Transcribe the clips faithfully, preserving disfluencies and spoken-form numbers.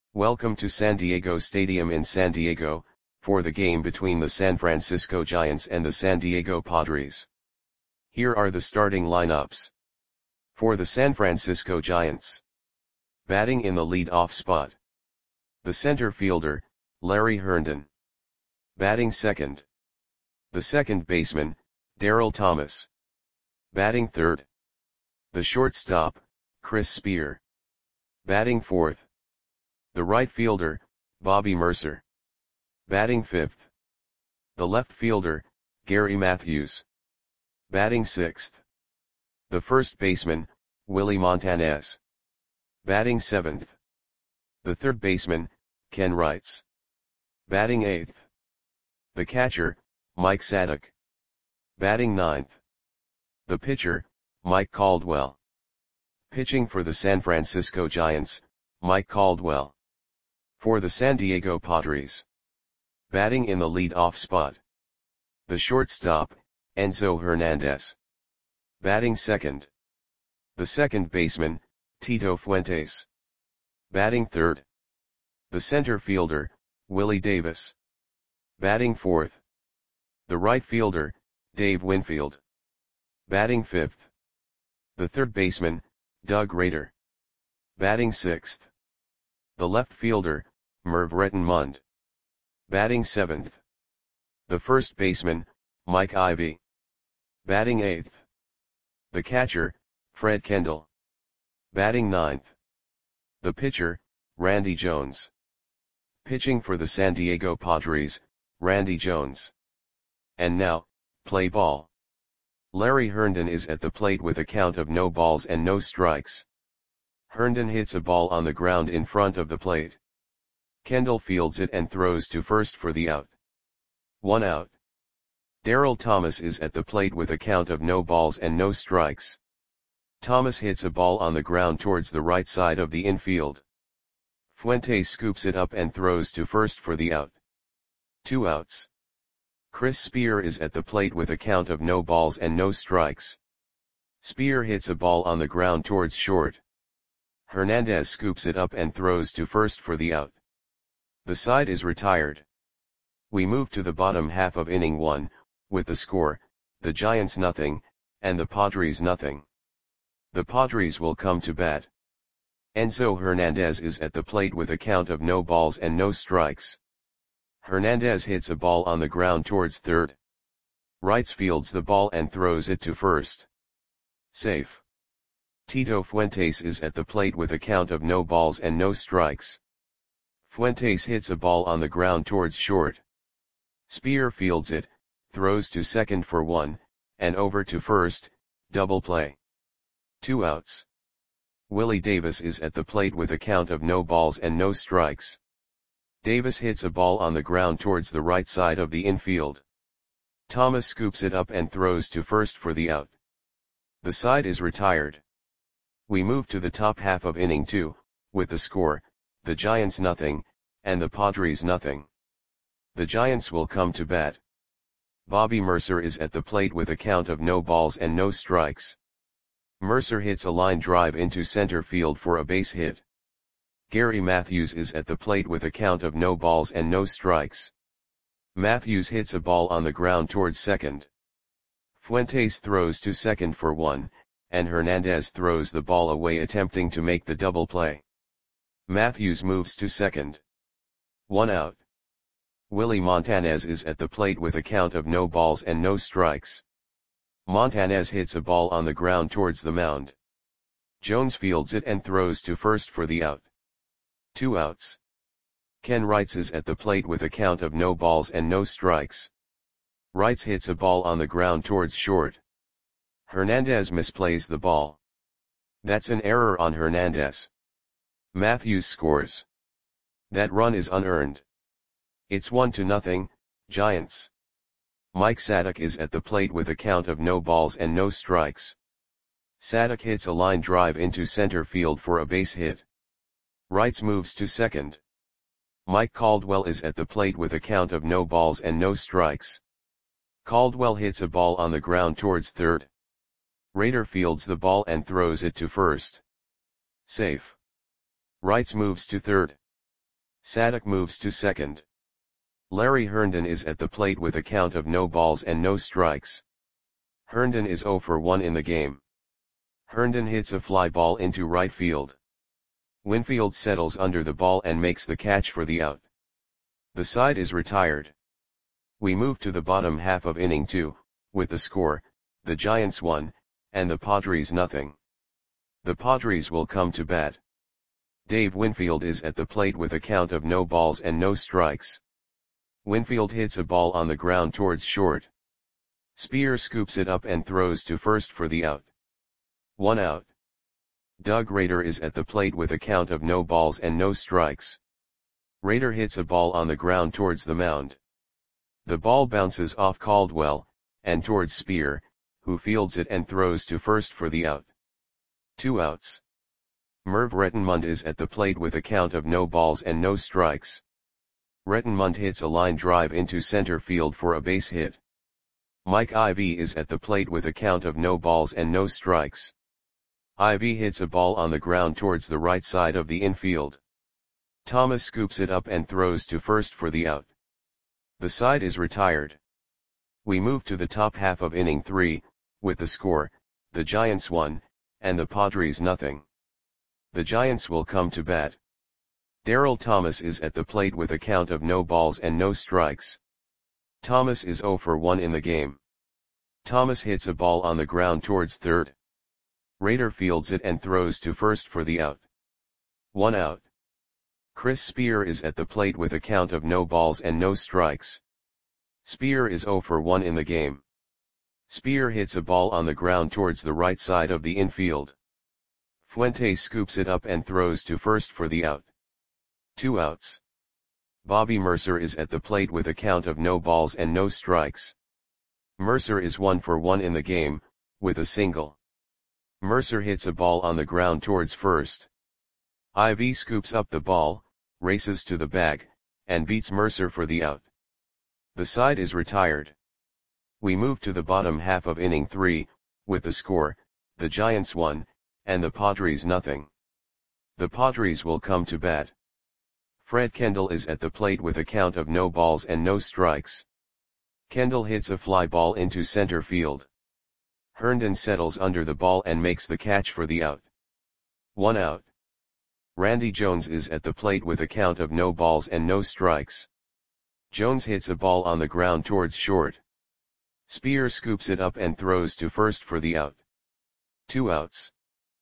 Welcome to San Diego Stadium in San Diego, for the game between the San Francisco Giants and the San Diego Padres. Here are the starting lineups. For the San Francisco Giants. Batting in the lead-off spot. The center fielder, Larry Herndon. Batting second. The second baseman, Darryl Thomas. Batting third. The shortstop, Chris Spear. Batting fourth. The right fielder, Bobby Murcer. Batting fifth. The left fielder, Gary Matthews. Batting sixth. The first baseman, Willie Montanez. Batting seventh. The third baseman, Ken Wrights. Batting eighth. The catcher, Mike Sadek. Batting ninth. The pitcher, Mike Caldwell. Pitching for the San Francisco Giants, Mike Caldwell. For the San Diego Padres. Batting in the lead-off spot. The shortstop, Enzo Hernandez. Batting second. The second baseman, Tito Fuentes. Batting third. The center fielder, Willie Davis. Batting fourth. The right fielder, Dave Winfield. Batting fifth. The third baseman, Doug Rader. Batting sixth. The left fielder, Merv Rettenmund. Batting seventh. The first baseman, Mike Ivey. Batting eighth. The catcher, Fred Kendall. Batting ninth. The pitcher, Randy Jones. Pitching for the San Diego Padres, Randy Jones. And now, play ball. Larry Herndon is at the plate with a count of no balls and no strikes. Herndon hits a ball on the ground in front of the plate. Kendall fields it and throws to first for the out. One out. Darryl Thomas is at the plate with a count of no balls and no strikes. Thomas hits a ball on the ground towards the right side of the infield. Fuentes scoops it up and throws to first for the out. Two outs. Chris Spear is at the plate with a count of no balls and no strikes. Spear hits a ball on the ground towards short. Hernandez scoops it up and throws to first for the out. The side is retired. We move to the bottom half of inning one, with the score, the Giants nothing, and the Padres nothing. The Padres will come to bat. Enzo Hernandez is at the plate with a count of no balls and no strikes. Hernandez hits a ball on the ground towards third. Wrights fields the ball and throws it to first. Safe. Tito Fuentes is at the plate with a count of no balls and no strikes. Fuentes hits a ball on the ground towards short. Spear fields it, throws to second for one, and over to first, double play. Two outs. Willie Davis is at the plate with a count of no balls and no strikes. Davis hits a ball on the ground towards the right side of the infield. Thomas scoops it up and throws to first for the out. The side is retired. We move to the top half of inning two, with the score, the Giants nothing, and the Padres nothing. The Giants will come to bat. Bobby Murcer is at the plate with a count of no balls and no strikes. Murcer hits a line drive into center field for a base hit. Gary Matthews is at the plate with a count of no balls and no strikes. Matthews hits a ball on the ground towards second. Fuentes throws to second for one, and Hernandez throws the ball away attempting to make the double play. Matthews moves to second. One out. Willie Montanez is at the plate with a count of no balls and no strikes. Montanez hits a ball on the ground towards the mound. Jones fields it and throws to first for the out. Two outs. Ken Wrights is at the plate with a count of no balls and no strikes. Wrights hits a ball on the ground towards short. Hernandez misplays the ball. That's an error on Hernandez. Matthews scores. That run is unearned. It's one to nothing, Giants. Mike Sadek is at the plate with a count of no balls and no strikes. Sadek hits a line drive into center field for a base hit. Wrights moves to second. Mike Caldwell is at the plate with a count of no balls and no strikes. Caldwell hits a ball on the ground towards third. Rader fields the ball and throws it to first. Safe. Wrights moves to third. Sadek moves to second. Larry Herndon is at the plate with a count of no balls and no strikes. Herndon is zero for one in the game. Herndon hits a fly ball into right field. Winfield settles under the ball and makes the catch for the out. The side is retired. We move to the bottom half of inning two, with the score, the Giants one, and the Padres nothing. The Padres will come to bat. Dave Winfield is at the plate with a count of no balls and no strikes. Winfield hits a ball on the ground towards short. Spear scoops it up and throws to first for the out. One out. Doug Rader is at the plate with a count of no balls and no strikes. Rader hits a ball on the ground towards the mound. The ball bounces off Caldwell, and towards Spear, who fields it and throws to first for the out. Two outs. Merv Rettenmund is at the plate with a count of no balls and no strikes. Rettenmund hits a line drive into center field for a base hit. Mike Ivy is at the plate with a count of no balls and no strikes. Ivy hits a ball on the ground towards the right side of the infield. Thomas scoops it up and throws to first for the out. The side is retired. We move to the top half of inning three, with the score, the Giants one, and the Padres nothing. The Giants will come to bat. Darrell Thomas is at the plate with a count of no balls and no strikes. Thomas is zero for one in the game. Thomas hits a ball on the ground towards third. Rader fields it and throws to first for the out. One out. Chris Spear is at the plate with a count of no balls and no strikes. Spear is zero for one in the game. Spear hits a ball on the ground towards the right side of the infield. Fuentes scoops it up and throws to first for the out. Two outs. Bobby Mercer is at the plate with a count of no balls and no strikes. Mercer is one for one in the game, with a single. Mercer hits a ball on the ground towards first. Ivy scoops up the ball, races to the bag, and beats Mercer for the out. The side is retired. We move to the bottom half of inning three, with the score, the Giants one, and the Padres nothing. The Padres will come to bat. Fred Kendall is at the plate with a count of no balls and no strikes. Kendall hits a fly ball into center field. Herndon settles under the ball and makes the catch for the out. One out. Randy Jones is at the plate with a count of no balls and no strikes. Jones hits a ball on the ground towards short. Spear scoops it up and throws to first for the out. Two outs.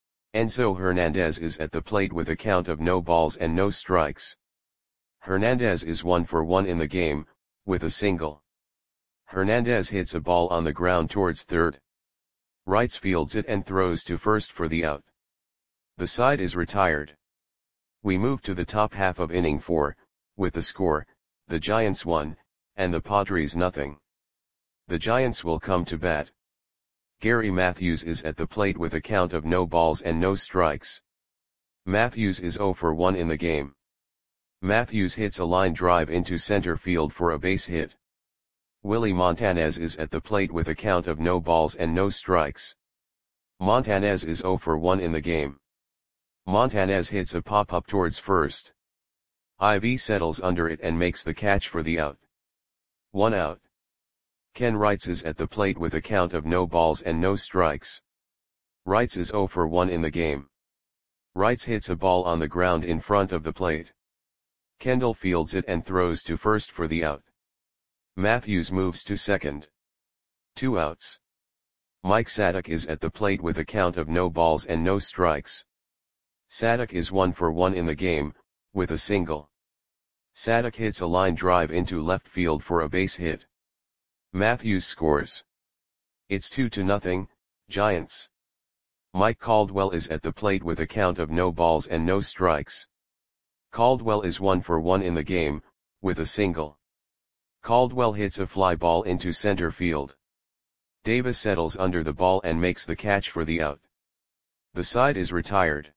Enzo Hernandez is at the plate with a count of no balls and no strikes. Hernandez is one for one in the game, with a single. Hernandez hits a ball on the ground towards third. Wrights fields it and throws to first for the out. The side is retired. We move to the top half of inning four, with the score, the Giants one, and the Padres nothing. The Giants will come to bat. Gary Matthews is at the plate with a count of no balls and no strikes. Matthews is zero for one in the game. Matthews hits a line drive into center field for a base hit. Willie Montanez is at the plate with a count of no balls and no strikes. Montanez is zero for one in the game. Montanez hits a pop-up towards first. Ivy settles under it and makes the catch for the out. One out. Ken Wrights is at the plate with a count of no balls and no strikes. Wrights is zero for one in the game. Wrights hits a ball on the ground in front of the plate. Kendall fields it and throws to first for the out. Matthews moves to second. Two outs. Mike Sadek is at the plate with a count of no balls and no strikes. Sadek is one for one in the game, with a single. Sadek hits a line drive into left field for a base hit. Matthews scores. It's two to nothing, Giants. Mike Caldwell is at the plate with a count of no balls and no strikes. Caldwell is one for one in the game, with a single. Caldwell hits a fly ball into center field. Davis settles under the ball and makes the catch for the out. The side is retired.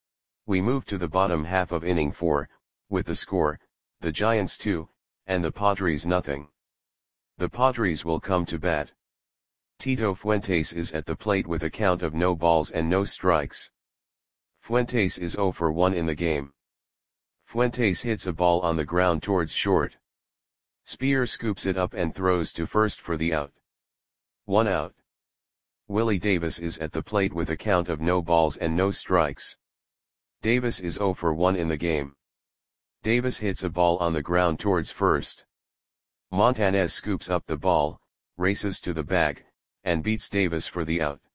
We move to the bottom half of inning four, with the score, the Giants two, and the Padres nothing. The Padres will come to bat. Tito Fuentes is at the plate with a count of no balls and no strikes. Fuentes is zero for one in the game. Fuentes hits a ball on the ground towards short. Spear scoops it up and throws to first for the out. One out. Willie Davis is at the plate with a count of no balls and no strikes. Davis is zero for one in the game. Davis hits a ball on the ground towards first. Montanez scoops up the ball, races to the bag, and beats Davis for the out.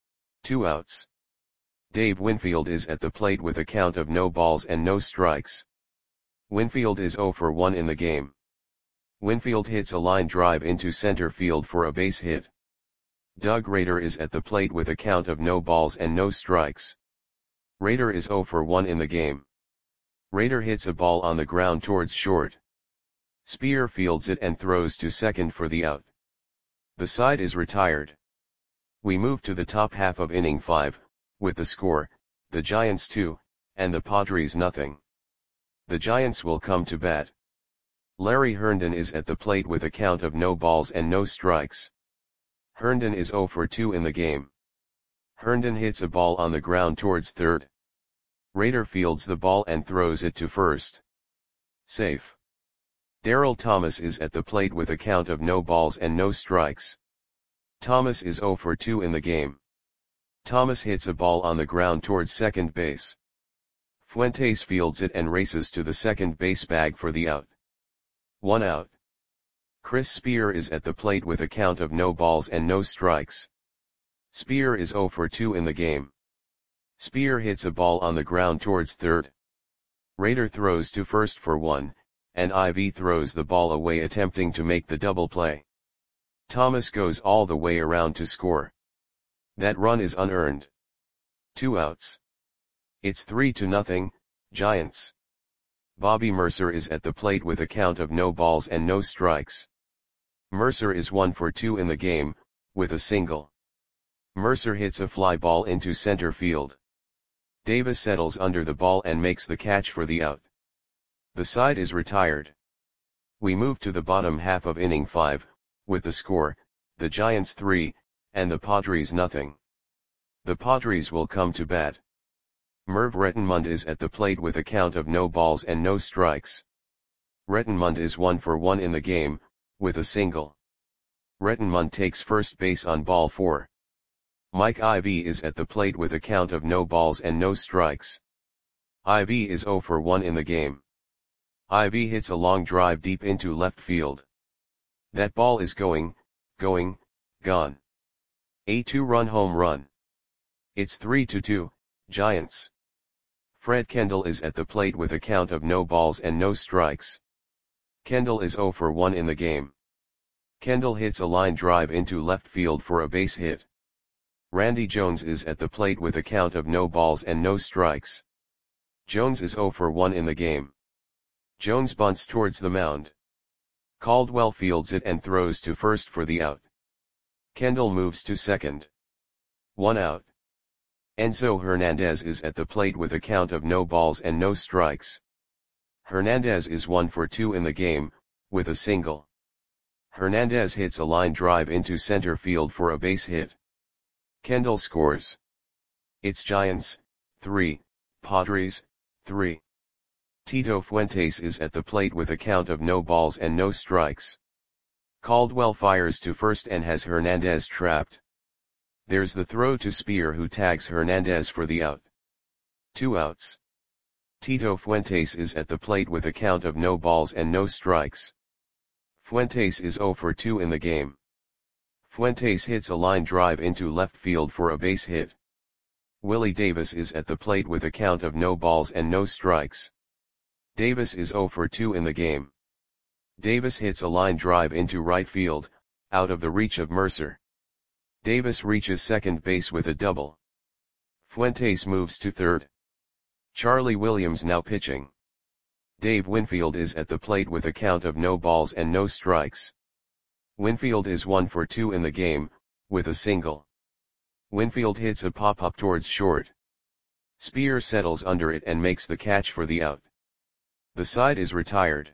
Two outs. Dave Winfield is at the plate with a count of no balls and no strikes. Winfield is zero for one in the game. Winfield hits a line drive into center field for a base hit. Doug Rader is at the plate with a count of no balls and no strikes. Rader is zero for one in the game. Rader hits a ball on the ground towards short. Spear fields it and throws to second for the out. The side is retired. We move to the top half of inning five, with the score, the Giants two, and the Padres nothing. The Giants will come to bat. Larry Herndon is at the plate with a count of no balls and no strikes. Herndon is zero for two in the game. Herndon hits a ball on the ground towards third. Rader fields the ball and throws it to first. Safe. Darryl Thomas is at the plate with a count of no balls and no strikes. Thomas is zero for two in the game. Thomas hits a ball on the ground towards second base. Fuentes fields it and races to the second base bag for the out. One out. Chris Spear is at the plate with a count of no balls and no strikes. Spear is zero for two in the game. Spear hits a ball on the ground towards third. Rader throws to first for one, and Ivy throws the ball away attempting to make the double play. Thomas goes all the way around to score. That run is unearned. Two outs. It's three to nothing, Giants. Bobby Mercer is at the plate with a count of no balls and no strikes. Mercer is one for two in the game, with a single. Mercer hits a fly ball into center field. Davis settles under the ball and makes the catch for the out. The side is retired. We move to the bottom half of inning five, with the score, the Giants three, and the Padres nothing. The Padres will come to bat. Merv Rettenmund is at the plate with a count of no balls and no strikes. Rettenmund is one for one in the game, with a single. Rettenmund takes first base on ball four. Mike Ivy is at the plate with a count of no balls and no strikes. Ivy is zero for one in the game. Ivy hits a long drive deep into left field. That ball is going, going, gone. A two-run home run. It's three to two, Giants. Fred Kendall is at the plate with a count of no balls and no strikes. Kendall is zero for one in the game. Kendall hits a line drive into left field for a base hit. Randy Jones is at the plate with a count of no balls and no strikes. Jones is zero for one in the game. Jones bunts towards the mound. Caldwell fields it and throws to first for the out. Kendall moves to second. One out. Enzo Hernandez is at the plate with a count of no balls and no strikes. Hernandez is one for two in the game, with a single. Hernandez hits a line drive into center field for a base hit. Kendall scores. It's Giants, three, Padres, three. Tito Fuentes is at the plate with a count of no balls and no strikes. Caldwell fires to first and has Hernandez trapped. There's the throw to Spear who tags Hernandez for the out. Two outs. Tito Fuentes is at the plate with a count of no balls and no strikes. Fuentes is zero for two in the game. Fuentes hits a line drive into left field for a base hit. Willie Davis is at the plate with a count of no balls and no strikes. Davis is zero for two in the game. Davis hits a line drive into right field, out of the reach of Mercer. Davis reaches second base with a double. Fuentes moves to third. Charlie Williams now pitching. Dave Winfield is at the plate with a count of no balls and no strikes. Winfield is one for two in the game, with a single. Winfield hits a pop-up towards short. Spear settles under it and makes the catch for the out. The side is retired.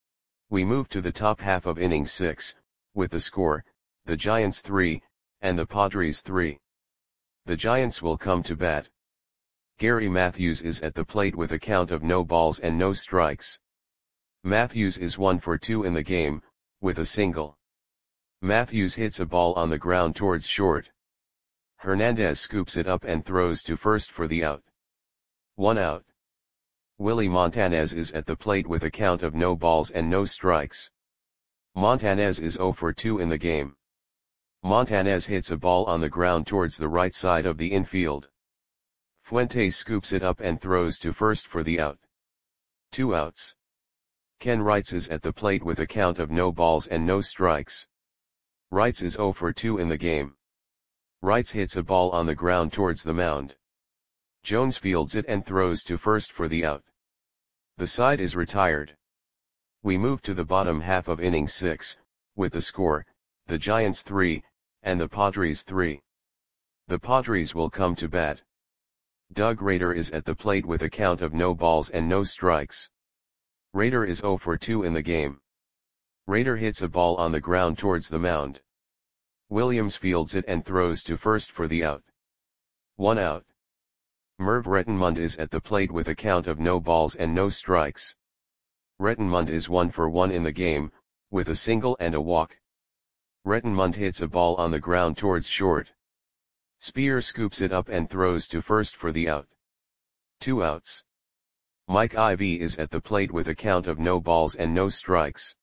We move to the top half of inning six, with the score, the Giants three, and the Padres three. The Giants will come to bat. Gary Matthews is at the plate with a count of no balls and no strikes. Matthews is one for two in the game, with a single. Matthews hits a ball on the ground towards short. Hernandez scoops it up and throws to first for the out. One out. Willie Montanez is at the plate with a count of no balls and no strikes. Montanez is zero for two in the game. Montanez hits a ball on the ground towards the right side of the infield. Fuentes scoops it up and throws to first for the out. Two outs. Ken Wrights is at the plate with a count of no balls and no strikes. Wrights is zero for two in the game. Wrights hits a ball on the ground towards the mound. Jones fields it and throws to first for the out. The side is retired. We move to the bottom half of inning six, with the score, the Giants three, and the Padres three. The Padres will come to bat. Doug Rader is at the plate with a count of no balls and no strikes. Rader is zero for two in the game. Rader hits a ball on the ground towards the mound. Williams fields it and throws to first for the out. One out. Merv Rettenmund is at the plate with a count of no balls and no strikes. Rettenmund is one for one in the game, with a single and a walk. Rettenmund hits a ball on the ground towards short. Spear scoops it up and throws to first for the out. Two outs. Mike Ivy is at the plate with a count of no balls and no strikes.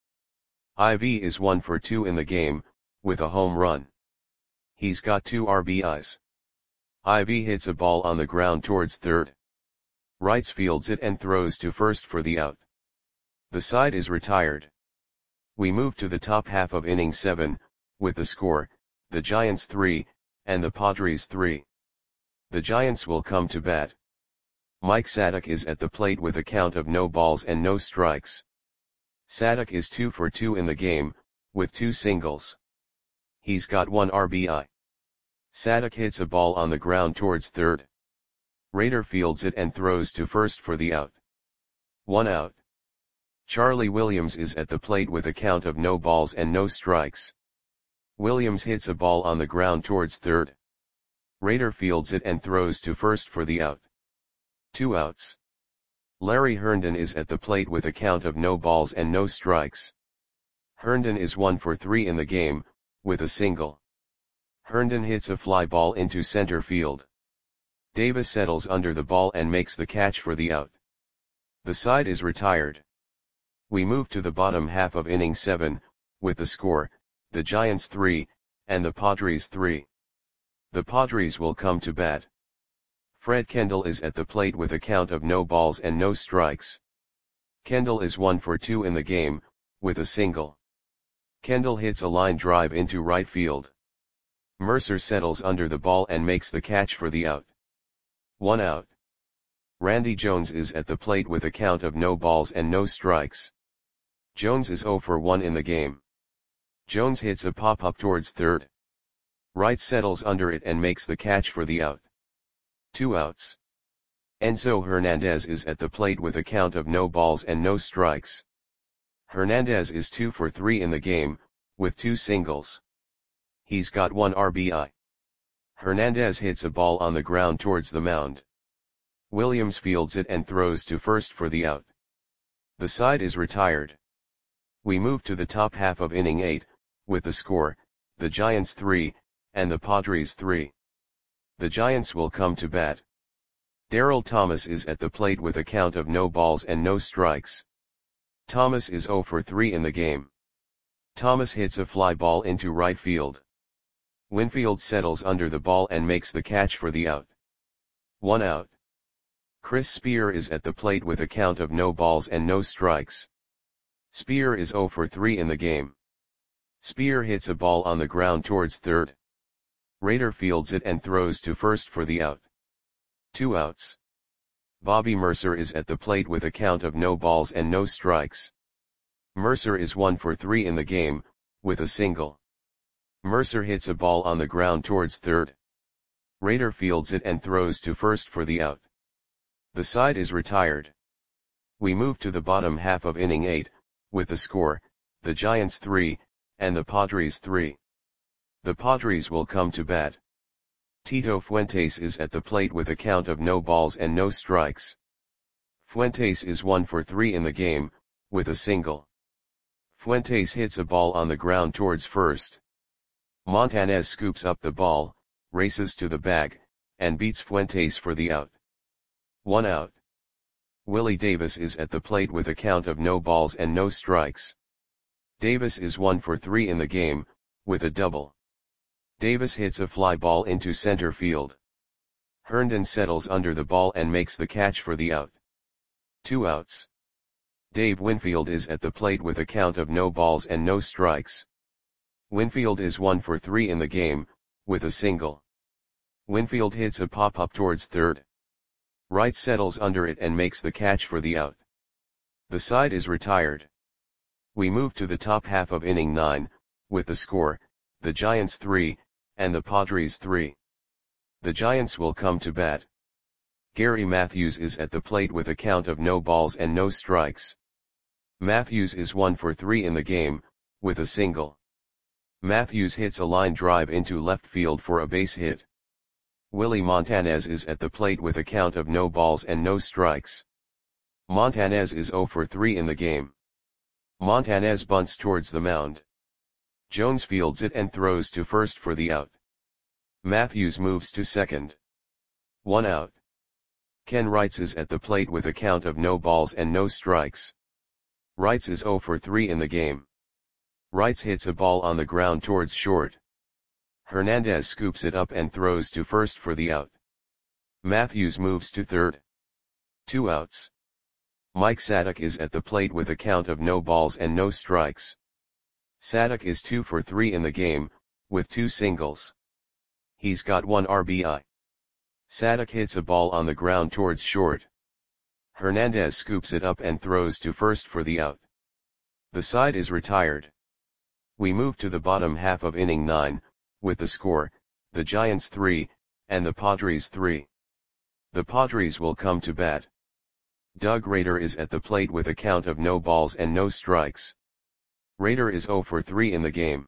Ivy is one for two in the game, with a home run. He's got two R B Is. Ivy hits a ball on the ground towards third. Wrights fields it and throws to first for the out. The side is retired. We move to the top half of inning seven, with the score, the Giants three, and the Padres three. The Giants will come to bat. Mike Sadek is at the plate with a count of no balls and no strikes. Sadek is two for two in the game, with two singles. He's got one R B I. Sadek hits a ball on the ground towards third. Rader fields it and throws to first for the out. One out. Charlie Williams is at the plate with a count of no balls and no strikes. Williams hits a ball on the ground towards third. Rader fields it and throws to first for the out. Two outs. Larry Herndon is at the plate with a count of no balls and no strikes. Herndon is one for three in the game, with a single. Herndon hits a fly ball into center field. Davis settles under the ball and makes the catch for the out. The side is retired. We move to the bottom half of inning seven, with the score, the Giants three, and the Padres three. The Padres will come to bat. Fred Kendall is at the plate with a count of no balls and no strikes. Kendall is one for two in the game, with a single. Kendall hits a line drive into right field. Mercer settles under the ball and makes the catch for the out. One out. Randy Jones is at the plate with a count of no balls and no strikes. Jones is zero for one in the game. Jones hits a pop-up towards third. Wright settles under it and makes the catch for the out. Two outs. Enzo Hernandez is at the plate with a count of no balls and no strikes. Hernandez is two for three in the game, with two singles. He's got one R B I. Hernandez hits a ball on the ground towards the mound. Williams fields it and throws to first for the out. The side is retired. We move to the top half of inning eight, with the score, the Giants three, and the Padres three. The Giants will come to bat. Darryl Thomas is at the plate with a count of no balls and no strikes. Thomas is zero for three in the game. Thomas hits a fly ball into right field. Winfield settles under the ball and makes the catch for the out. One out. Chris Spear is at the plate with a count of no balls and no strikes. Spear is zero for three in the game. Spear hits a ball on the ground towards third. Rader fields it and throws to first for the out. Two outs. Bobby Mercer is at the plate with a count of no balls and no strikes. Mercer is one for three in the game, with a single. Mercer hits a ball on the ground towards third. Rader fields it and throws to first for the out. The side is retired. We move to the bottom half of inning eight, with the score, the Giants three, and the Padres three. The Padres will come to bat. Tito Fuentes is at the plate with a count of no balls and no strikes. Fuentes is one for three in the game, with a single. Fuentes hits a ball on the ground towards first. Montanez scoops up the ball, races to the bag, and beats Fuentes for the out. One out. Willie Davis is at the plate with a count of no balls and no strikes. Davis is one for three in the game, with a double. Davis hits a fly ball into center field. Herndon settles under the ball and makes the catch for the out. Two outs. Dave Winfield is at the plate with a count of no balls and no strikes. Winfield is one for three in the game, with a single. Winfield hits a pop-up towards third. Wright settles under it and makes the catch for the out. The side is retired. We move to the top half of inning nine, with the score, the Giants three, and the Padres three. The Giants will come to bat. Gary Matthews is at the plate with a count of no balls and no strikes. Matthews is one for three in the game, with a single. Matthews hits a line drive into left field for a base hit. Willie Montanez is at the plate with a count of no balls and no strikes. Montanez is zero for three in the game. Montanez bunts towards the mound. Jones fields it and throws to first for the out. Matthews moves to second. One out. Ken Wrights is at the plate with a count of no balls and no strikes. Wrights is zero for three in the game. Wrights hits a ball on the ground towards short. Hernandez scoops it up and throws to first for the out. Matthews moves to third. Two outs. Mike Sadek is at the plate with a count of no balls and no strikes. Sadek is two for three in the game, with two singles. He's got one R B I. Sadek hits a ball on the ground towards short. Hernandez scoops it up and throws to first for the out. The side is retired. We move to the bottom half of inning nine, with the score, the Giants three, and the Padres three. The Padres will come to bat. Doug Rader is at the plate with a count of no balls and no strikes. Rader is zero for three in the game.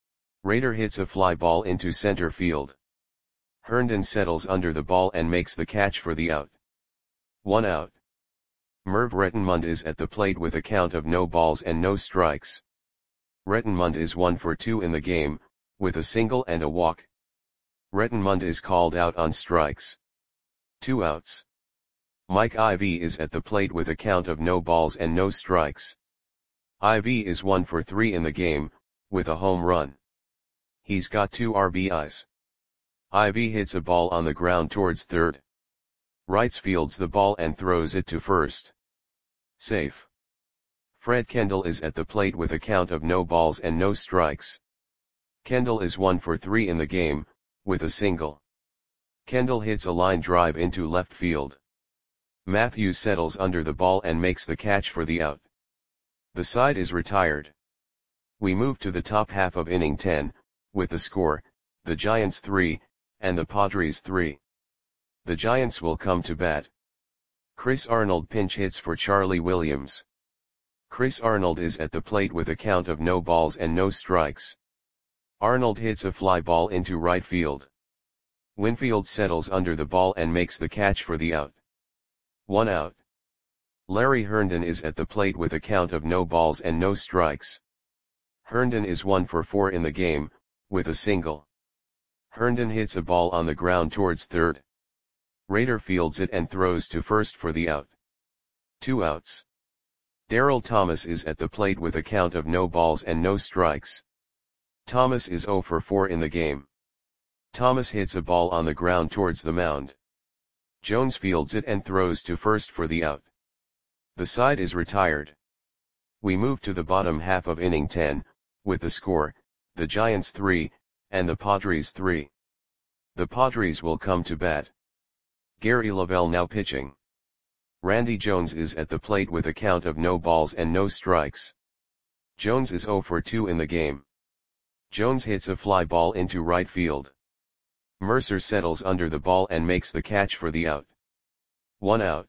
Rader hits a fly ball into center field. Herndon settles under the ball and makes the catch for the out. One out. Merv Rettenmund is at the plate with a count of no balls and no strikes. Rettenmund is one for two in the game, with a single and a walk. Rettenmund is called out on strikes. Two outs. Mike Ivy is at the plate with a count of no balls and no strikes. Ivy is one for three in the game, with a home run. He's got two R B Is. Ivy hits a ball on the ground towards third. Wrights fields the ball and throws it to first. Safe. Fred Kendall is at the plate with a count of no balls and no strikes. Kendall is one for three in the game, with a single. Kendall hits a line drive into left field. Matthews settles under the ball and makes the catch for the out. The side is retired. We move to the top half of inning ten, with the score, the Giants three, and the Padres three. The Giants will come to bat. Chris Arnold pinch hits for Charlie Williams. Chris Arnold is at the plate with a count of no balls and no strikes. Arnold hits a fly ball into right field. Winfield settles under the ball and makes the catch for the out. One out. Larry Herndon is at the plate with a count of no balls and no strikes. Herndon is one for four in the game, with a single. Herndon hits a ball on the ground towards third. Rader fields it and throws to first for the out. Two outs. Darryl Thomas is at the plate with a count of no balls and no strikes. Thomas is zero for four in the game. Thomas hits a ball on the ground towards the mound. Jones fields it and throws to first for the out. The side is retired. We move to the bottom half of inning ten, with the score, the Giants three, and the Padres three. The Padres will come to bat. Gary Lavelle now pitching. Randy Jones is at the plate with a count of no balls and no strikes. Jones is zero for two in the game. Jones hits a fly ball into right field. Mercer settles under the ball and makes the catch for the out. One out.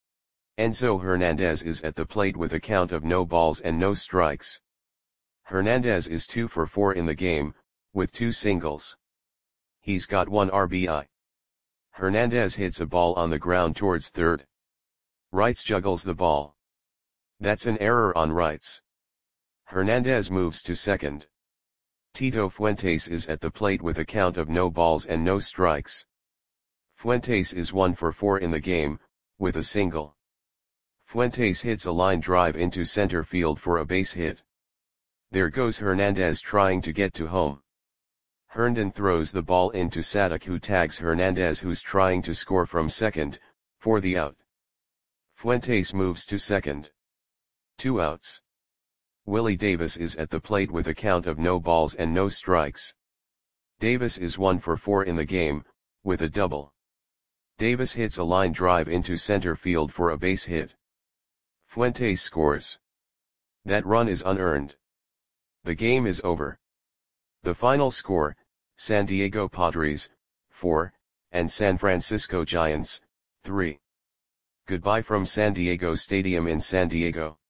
Enzo Hernandez is at the plate with a count of no balls and no strikes. Hernandez is two for four in the game, with two singles. He's got one R B I. Hernandez hits a ball on the ground towards third. Wrights juggles the ball. That's an error on Wrights. Hernandez moves to second. Tito Fuentes is at the plate with a count of no balls and no strikes. Fuentes is one for four in the game, with a single. Fuentes hits a line drive into center field for a base hit. There goes Hernandez trying to get to home. Herndon throws the ball into Sadek, who tags Hernandez, who's trying to score from second, for the out. Fuentes moves to second. Two outs. Willie Davis is at the plate with a count of no balls and no strikes. Davis is one for four in the game, with a double. Davis hits a line drive into center field for a base hit. Fuentes scores. That run is unearned. The game is over. The final score, San Diego Padres, four, and San Francisco Giants, three. Goodbye from San Diego Stadium in San Diego.